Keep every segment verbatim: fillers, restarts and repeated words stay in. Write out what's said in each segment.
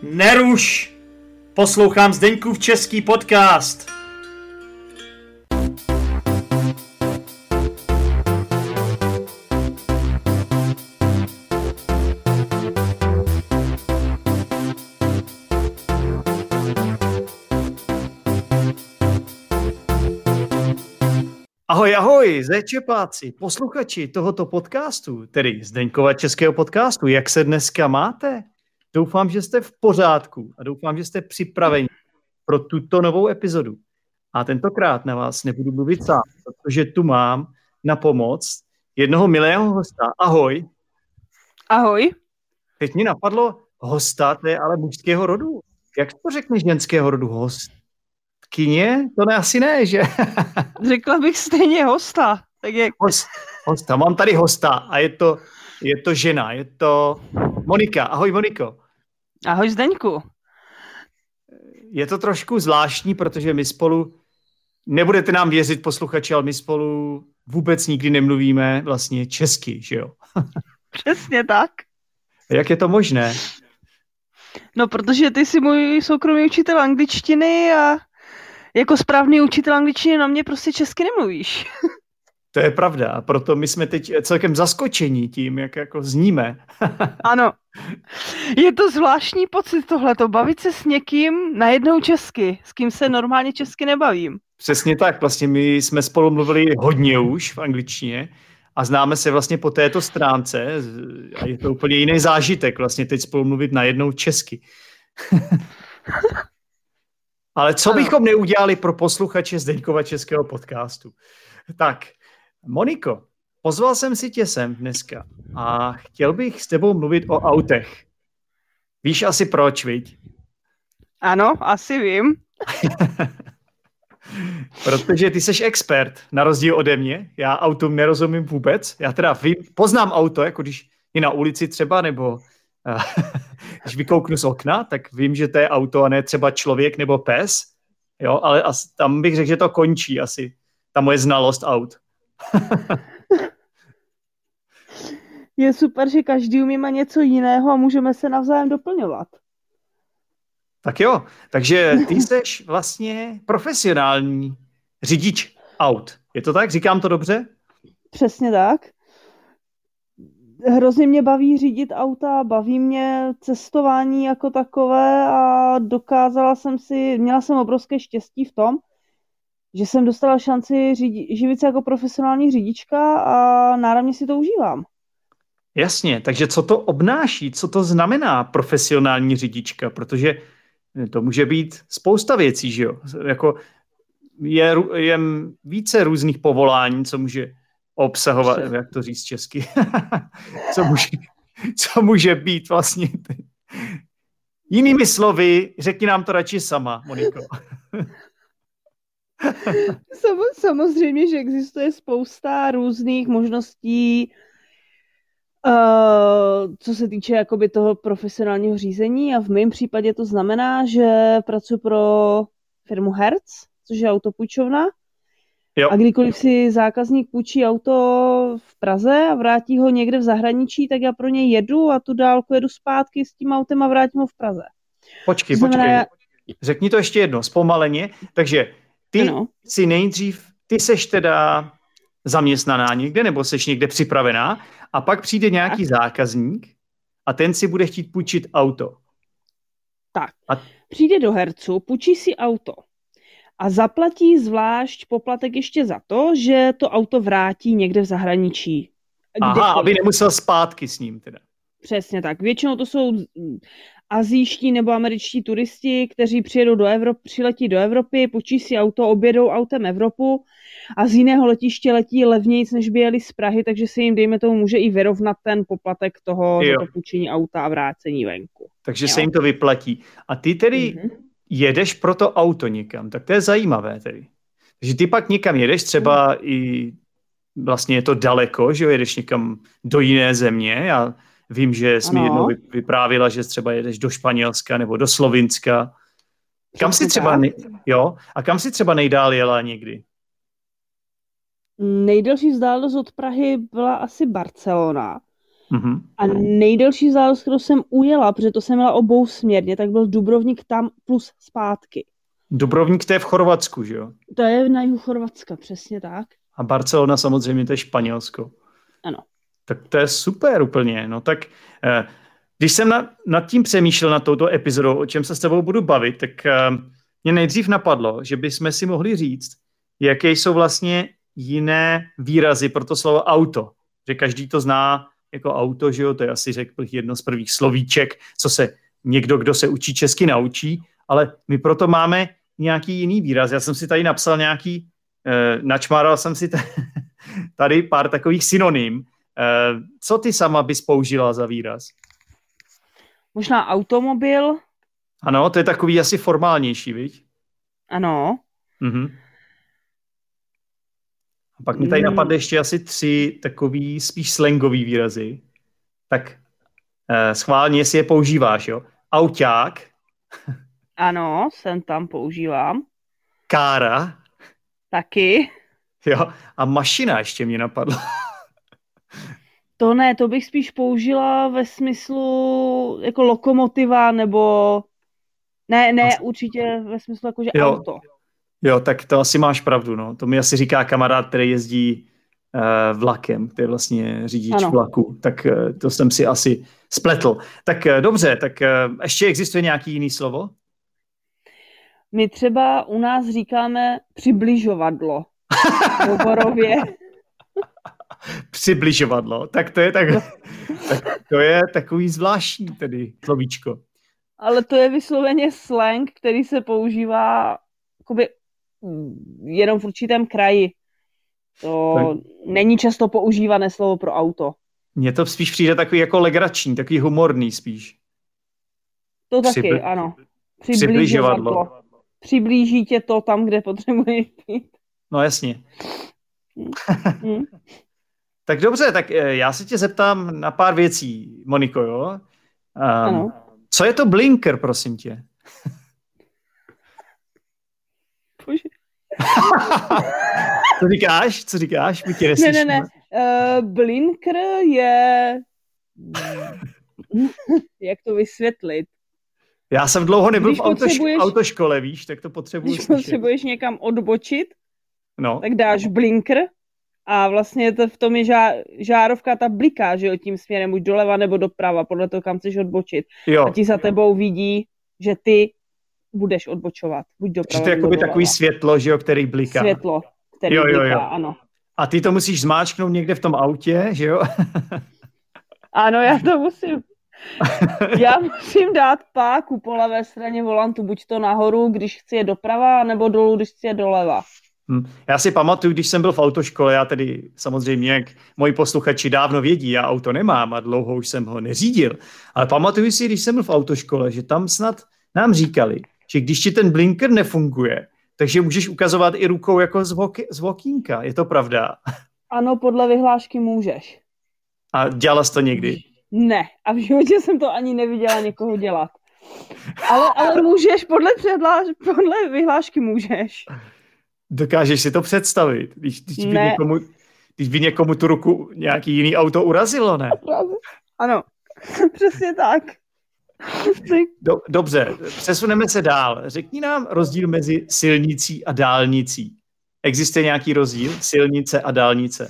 Neruš! Poslouchám Zdeňkův český podcast. Ahoj, ahoj, zéčepáci, posluchači tohoto podcastu, tedy Zdeňkova českého podcastu. Jak se dneska máte? Doufám, že jste v pořádku a doufám, že jste připraveni pro tuto novou epizodu. A tentokrát na vás nebudu mluvit sám, protože tu mám na pomoc jednoho milého hosta. Ahoj. Ahoj. Teď mi napadlo hosta, to je ale mužského rodu. Jak to řekneš ženského rodu host? Kyně? To ne, asi ne, že? Řekla bych stejně hosta. Tak jak... Host, hosta, mám tady hosta a je to, je to žena, je to Monika. Ahoj, Moniko. Ahoj, Zdeňku. Je to trošku zvláštní, protože my spolu, nebudete nám věřit posluchači, ale my spolu vůbec nikdy nemluvíme vlastně česky, že jo? Přesně tak. Jak je to možné? No, protože ty jsi můj soukromý učitel angličtiny a jako správný učitel angličtiny na mě prostě česky nemluvíš. To je pravda, a proto my jsme teď celkem zaskočení tím, jak jako zníme. Ano. Je to zvláštní pocit tohleto, bavit se s někým najednou česky, s kým se normálně česky nebavím. Přesně tak, vlastně my jsme spolu mluvili hodně už v angličtině a známe se vlastně po této stránce a je to úplně jiný zážitek vlastně teď spolu mluvit najednou česky. Ale co ano. bychom neudělali pro posluchače Zdeňkova českého podcastu? Tak, Moniko, pozval jsem si tě sem dneska a chtěl bych s tebou mluvit o autech. Víš asi proč, viď? Ano, asi vím. Protože ty seš expert, na rozdíl ode mě. Já autům nerozumím vůbec. Já teda vím, poznám auto, jako když je na ulici třeba, nebo když vykouknu z okna, tak vím, že to je auto a ne třeba člověk nebo pes. Jo, ale as, tam bych řekl, že to končí asi, ta moje znalost aut. Je super, že každý umí má něco jiného a můžeme se navzájem doplňovat. Tak jo, takže ty jsi vlastně profesionální řidič aut. Je to tak? Říkám to dobře? Přesně tak. Hrozně mě baví řídit auta, baví mě cestování jako takové a dokázala jsem si, měla jsem obrovské štěstí v tom, že jsem dostala šanci řídi, živit se jako profesionální řidička a náramně si to užívám. Jasně, takže co to obnáší, co to znamená profesionální řidička, protože to může být spousta věcí, že jo? Jako je, je více různých povolání, co může obsahovat, Vše. Jak to říct česky, co, může, co může být vlastně. Jinými slovy, řekni nám to radši sama, Moniko. Samozřejmě, že existuje spousta různých možností, uh, co se týče jakoby toho profesionálního řízení a v mém případě to znamená, že pracuji pro firmu Hertz, což je autopůjčovna. Jo. A kdykoliv si zákazník půjčí auto v Praze a vrátí ho někde v zahraničí, tak já pro něj jedu a tu dálku jedu zpátky s tím autem a vrátím ho v Praze. Počkej, znamená, počkej. Já... Řekni to ještě jedno, zpomaleně. Takže ty ano. si nejdřív, ty seš teda zaměstnaná někde, nebo seš někde připravená a pak přijde nějaký tak. zákazník a ten si bude chtít půjčit auto. Tak, a... přijde do Hercu, půjčí si auto. A zaplatí zvlášť poplatek ještě za to, že to auto vrátí někde v zahraničí. Aha, aby nemusel zpátky s ním teda. Přesně tak. Většinou to jsou asijští nebo američtí turisti, kteří přijedou do Evropy, přiletí do Evropy, půjčí si auto, objedou autem Evropu a z jiného letiště letí levnějc, než by jeli z Prahy, takže se jim, dejme tomu, může i vyrovnat ten poplatek toho za to půjčení auta a vrácení venku. Takže jo. se jim to vyplatí. A ty tedy... Mm-hmm. jedeš pro to auto někam, tak to je zajímavé tedy. Takže ty pak někam jedeš, třeba i vlastně je to daleko, že jo, jedeš někam do jiné země. Já vím, že jsi mi jednou vyprávila, že třeba jedeš do Španělska nebo do Slovinska. Kam si třeba, ne... jo, a kam si třeba nejdál jela někdy? Nejdelší vzdálenost od Prahy byla asi Barcelona. Mm-hmm. A nejdelší vzdálenost, kterou jsem ujela, protože to jsem jela obousměrně, tak byl Dubrovník tam plus zpátky. Dubrovník to je v Chorvatsku, že jo? To je na jihu Chorvatska, přesně tak. A Barcelona samozřejmě to je Španělsko. Ano. Tak to je super úplně. No tak, eh, když jsem na, nad tím přemýšlel nad touto epizodou, o čem se s tebou budu bavit, tak eh, mě nejdřív napadlo, že bychom si mohli říct, jaké jsou vlastně jiné výrazy pro to slovo auto. Že každý to zná jako auto, že jo, to je asi řekl jedno z prvních slovíček, co se někdo, kdo se učí česky, naučí, ale my proto máme nějaký jiný výraz. Já jsem si tady napsal nějaký, eh, načmáral jsem si tady pár takových synonym. Eh, co ty sama bys použila za výraz? Možná automobil. Ano, to je takový asi formálnější, viď? Ano. Mhm. A pak mi tady Mm. napadly ještě asi tři takový spíš slangový výrazy. Tak eh, schválně, jestli je používáš, jo? Auťák. Ano, jsem tam používám. Kára. Taky. Jo, a mašina ještě mě napadla. To ne, to bych spíš použila ve smyslu jako lokomotiva, nebo ne, ne, As... určitě ve smyslu jako, že jo. Auto. Jo, tak to asi máš pravdu, no. To mi asi říká kamarád, který jezdí uh, vlakem, který je vlastně řidič ano. vlaku. Tak uh, to jsem si asi spletl. Tak uh, dobře, tak uh, ještě existuje nějaký jiný slovo? My třeba u nás říkáme přibližovadlo. V Oborově. Přibližovadlo, tak to je tak, tak to je takový zvláštní tedy slovíčko. Ale to je vysloveně slang, který se používá jakoby jenom v určitém kraji. To tak. Není často používané slovo pro auto. Mně to spíš přijde takový jako legrační, takový humorný spíš. To taky, Přibli... ano. Přibližovadlo. Přiblíží tě to tam, kde potřebuješ být. No jasně. Hmm. Tak dobře, tak já se tě zeptám na pár věcí, Moniko, jo? Um, ano. Co je to blinker, prosím tě? Bože. Co říkáš? Co říkáš? My tě ne, ne, ne. Uh, blinker je... Jak to vysvětlit? Já jsem dlouho nebyl Když v autoš- potřebuješ... autoškole, víš, tak to potřebuji Když slyšet. potřebuješ někam odbočit, no. tak dáš blinker a vlastně to v tom je žá- žárovka, ta bliká, že jo, tím směrem buď doleva nebo doprava, podle toho, kam chceš odbočit. Jo. A ti za tebou vidí, že ty budeš odbočovat. Buď doprava, že to je jakoby takový světlo, že jo, který bliká. Světlo, který jo, jo, bliká, jo. ano. A ty to musíš zmáčknout někde v tom autě, že jo? Ano, já to musím. Já musím dát páku po levé straně volantu, buď to nahoru, když chci je doprava, nebo dolů, když chci je doleva. Hmm. Já si pamatuju, když jsem byl v autoškole, já tedy samozřejmě, jak moji posluchači dávno vědí, já auto nemám a dlouho už jsem ho neřídil, ale pamatuju si, když jsem byl v autoškole, že tam snad nám říkali, že když ti ten blinker nefunguje, takže můžeš ukazovat i rukou jako z, vok- z okýnka. Je to pravda? Ano, podle vyhlášky můžeš. A dělala jsi to někdy? Ne, a v životě jsem to ani neviděla někoho dělat. Ale, ale můžeš, podle, předláž, podle vyhlášky můžeš. Dokážeš si to představit? Když, když, by někomu, když by někomu tu ruku nějaký jiný auto urazilo, ne? Ano, přesně tak. Do, dobře, přesuneme se dál. Řekni nám rozdíl mezi silnicí a dálnicí. Existuje nějaký rozdíl? Silnice a dálnice?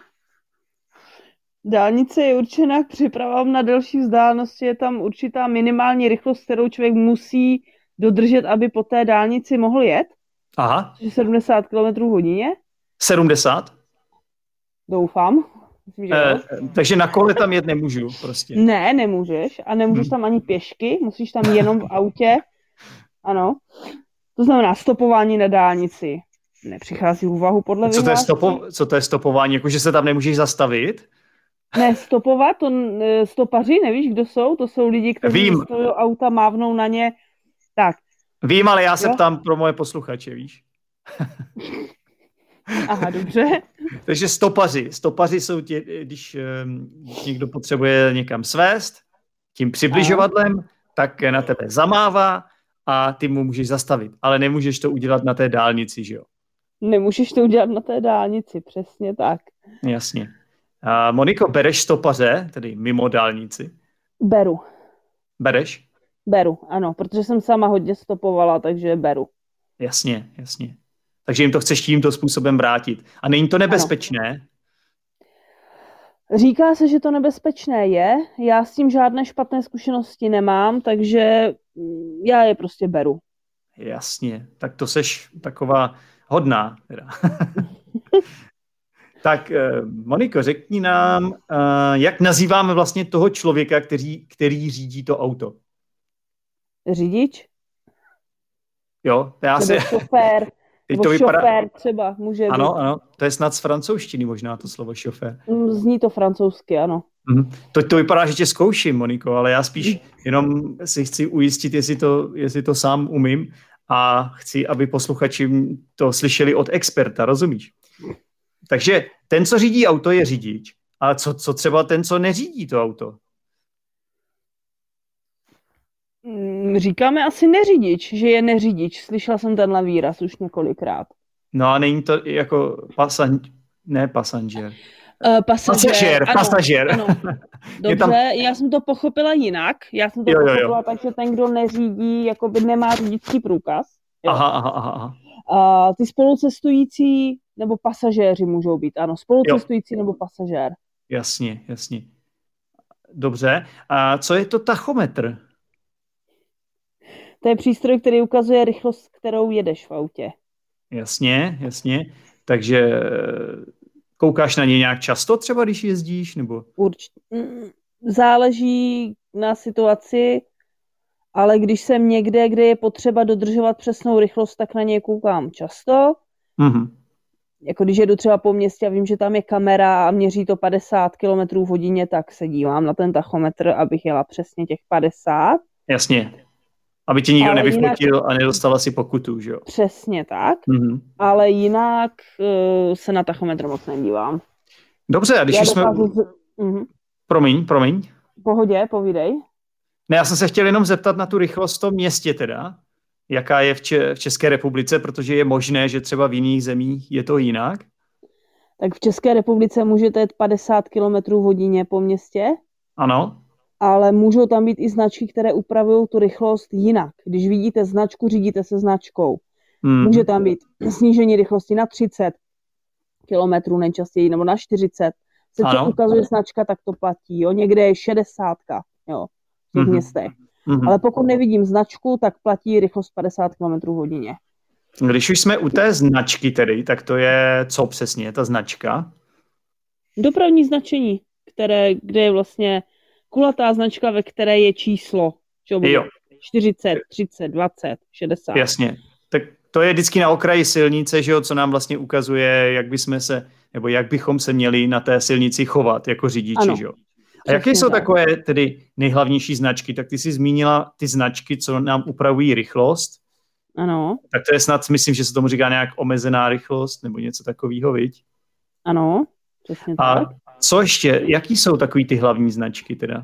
Dálnice je určená k přepravám na delší vzdálenosti, je tam určitá minimální rychlost, kterou člověk musí dodržet, aby po té dálnici mohl jet. Aha. sedmdesát kilometrů hodině. sedmdesát? Doufám. Myslím, že eh, takže na kole tam jet nemůžu prostě. Ne, nemůžeš a nemůžeš hmm. tam ani pěšky, musíš tam jenom v autě. Ano. To znamená stopování na dálnici. Nepřichází v úvahu podle vyhlášky. Co to je, stopo, co to je stopování? Jako, že se tam nemůžeš zastavit? Ne, stopovat, to stopaři, nevíš, kdo jsou? To jsou lidi, kteří stojí auta, mávnou na ně. Tak. Vím, ale já se ptám pro moje posluchače, víš? Aha, dobře. Takže stopaři. Stopaři jsou ti, když někdo potřebuje někam svést, tím přibližovadlem, aha, tak na tebe zamává a ty mu můžeš zastavit. Ale nemůžeš to udělat na té dálnici, že jo? Nemůžeš to udělat na té dálnici, přesně tak. Jasně. A Moniko, bereš stopaře, tedy mimo dálnici? Beru. Bereš? Beru, ano, protože jsem sama hodně stopovala, takže beru. Jasně, jasně. Takže jim to chceš tímto způsobem vrátit. A není to nebezpečné? Ano. Říká se, že to nebezpečné je. Já s tím žádné špatné zkušenosti nemám, takže já je prostě beru. Jasně, tak to seš taková hodná. Teda. Tak, Moniko, řekni nám, jak nazýváme vlastně toho člověka, který, který řídí to auto? Řidič? Jo, já Nebo si... šofér. Nebo to vypadá... šofér třeba může být. Ano, ano, to je snad z francouzštiny možná to slovo šofér. Zní to francouzsky, ano. Mm. To, to vypadá, že tě zkouším, Moniko, ale já spíš jenom si chci ujistit, jestli to, jestli to sám umím a chci, aby posluchači to slyšeli od experta, rozumíš? Takže ten, co řídí auto, je řidič. A co, co třeba ten, co neřídí to auto? Říkáme asi neřidič, že je neřidič. Slyšela jsem tenhle výraz už několikrát. No a není to jako pasan... ne pasažér. Uh, pasažér, pasažér, ano, pasažér. Ano. Dobře, tam... já jsem to pochopila jinak. Já jsem to jo, pochopila jo, jo. tak, že ten, kdo neřídí, jakoby nemá řidičský průkaz. Jo. Aha, aha, aha. Uh, ty spolucestující nebo pasažéři můžou být, ano, spolucestující jo. nebo pasažér. Jasně, jasně. Dobře. A co je to tachometr? To je přístroj, který ukazuje rychlost, kterou jedeš v autě. Jasně, jasně. Takže koukáš na něj nějak často třeba, když jezdíš? Nebo? Určitě. Záleží na situaci, ale když jsem někde, kde je potřeba dodržovat přesnou rychlost, tak na něj koukám často. Mm-hmm. Jako když jedu třeba po městě a vím, že tam je kamera a měří to padesát kilometrů v hodině, tak se dívám na ten tachometr, abych jela přesně těch padesát. Jasně. Aby ti nikdo ale nevyfotil jinak... a nedostala si pokutu, že jo? Přesně tak, mm-hmm. ale jinak uh, se na tachometr moc nedívám. Dobře, a když já už jsme... dokážu... uh-huh. Promiň, promiň. Pohodě, povídej. Ne, já jsem se chtěl jenom zeptat na tu rychlost v tom městě teda, jaká je v, Če- v České republice, protože je možné, že třeba v jiných zemích je to jinak. Tak v České republice můžete jet padesát kilometrů v hodině po městě. Ano. Ale můžou tam být i značky, které upravují tu rychlost jinak. Když vidíte značku, řídíte se značkou. Hmm. Může tam být snížení rychlosti na třicet kilometrů nejčastěji, nebo na čtyřicet. Se co ukazuje značka, tak to platí. Jo? Někde je šedesát, jo, v těch hmm. městech. Hmm. Ale pokud nevidím značku, tak platí rychlost padesát kilometrů v hodině. Když už jsme u té značky tedy, tak to je co přesně, ta značka? Dopravní značení, které, kde je vlastně kulatá značka, ve které je číslo. Jo. čtyřicet, třicet, dvacet, šedesát. Jasně. Tak to je vždycky na okraji silnice, že jo, co nám vlastně ukazuje, jak bychom se, nebo jak bychom se měli na té silnici chovat jako řidiči, ano. Že jo. A jaké jsou tak. takové tedy nejhlavnější značky? Tak ty jsi zmínila ty značky, co nám upravují rychlost. Ano. Tak to je snad, myslím, že se tomu říká nějak omezená rychlost, nebo něco takového, viď? Ano, přesně A tak. Co ještě? Jaký jsou takový ty hlavní značky teda?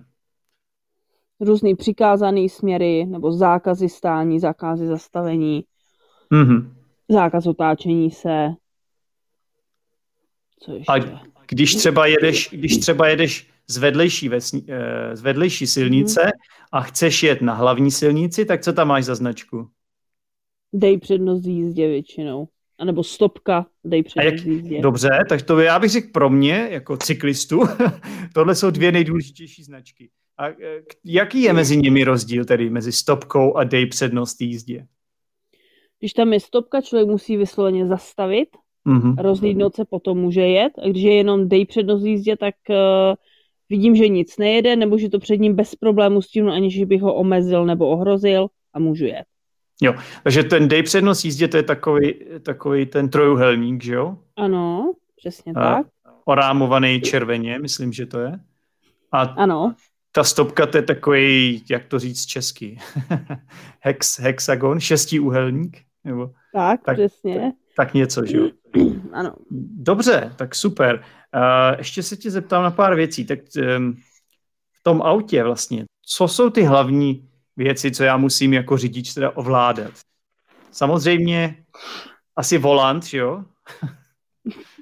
Různý přikázaný směry, nebo zákazy stání, zákazy zastavení, mm-hmm. zákaz otáčení se. Co ještě? A když třeba jedeš, když třeba jedeš z vedlejší, vesni, z vedlejší silnice mm-hmm. a chceš jet na hlavní silnici, tak co tam máš za značku? Dej přednost jízdě většinou. A nebo stopka, dej přednost jízdě. Dobře, tak to já bych řekl pro mě, jako cyklistu, tohle jsou dvě nejdůležitější značky. A jaký je mezi nimi rozdíl, tedy mezi stopkou a dej přednost jízdě? Když tam je stopka, člověk musí vysloveně zastavit, mm-hmm. rozhlídnout se, potom může jet. A když je jenom dej přednost jízdě, tak uh, vidím, že nic nejede, nebo že to před ním bez problému stihnu, aniž bych ho omezil nebo ohrozil a můžu jet. Jo, takže ten dej přednost jízdě, to je takový, takový ten trojuhelník, že jo? Ano, přesně a, tak. Orámovaný červeně, myslím, že to je. A ano. Ta stopka, to je takový, jak to říct česky, Hex, hexagon, šestiúhelník? Nebo, tak, tak, přesně. Tak, tak něco, že jo? Ano. Dobře, tak super. Uh, ještě se tě zeptám na pár věcí. Tak um, v tom autě vlastně, co jsou ty hlavní věci, co já musím jako řidič teda ovládat? Samozřejmě asi volant, jo?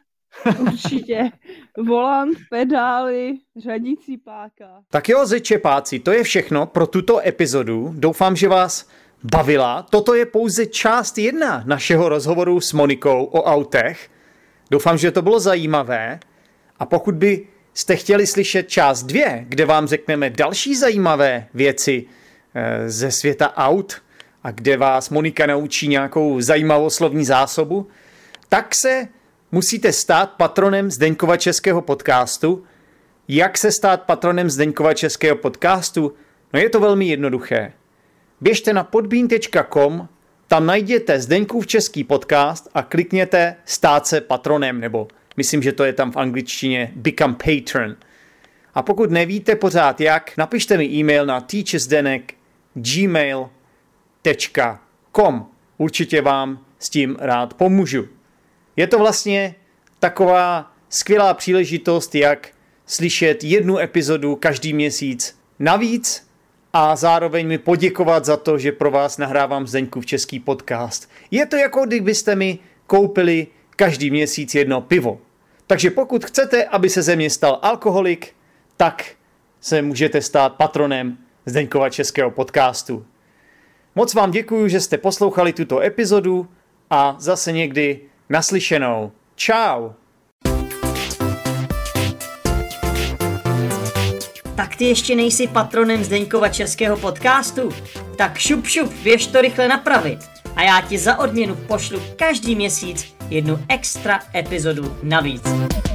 Určitě. Volant, pedály, řadící páka. Tak jo, zečepáci, to je všechno pro tuto epizodu. Doufám, že vás bavila. Toto je pouze část jedna našeho rozhovoru s Monikou o autech. Doufám, že to bylo zajímavé. A pokud by jste chtěli slyšet část dvě, kde vám řekneme další zajímavé věci ze světa aut a kde vás Monika naučí nějakou zajímavou slovní zásobu, tak se musíte stát patronem Zdeňkova českého podcastu. Jak se stát patronem Zdeňkova českého podcastu? No je to velmi jednoduché. Běžte na podbean tečka com, tam najděte Zdeňkův český podcast a klikněte stát se patronem, nebo myslím, že to je tam v angličtině Become Patron. A pokud nevíte pořád jak, napište mi e-mail na teachersdenek tečka gmail tečka com. Určitě vám s tím rád pomůžu. Je to vlastně taková skvělá příležitost, jak slyšet jednu epizodu každý měsíc navíc a zároveň mi poděkovat za to, že pro vás nahrávám Zdeňkův český podcast. Je to jako kdybyste mi koupili každý měsíc jedno pivo. Takže pokud chcete, aby se ze mě stal alkoholik, tak se můžete stát patronem Zdeňkova českého podcastu. Moc vám děkuju, že jste poslouchali tuto epizodu a zase někdy naslyšenou. Čau! Tak ty ještě nejsi patronem Zdeňkova českého podcastu? Tak šup šup, běž to rychle napravit. A já ti za odměnu pošlu každý měsíc jednu extra epizodu navíc.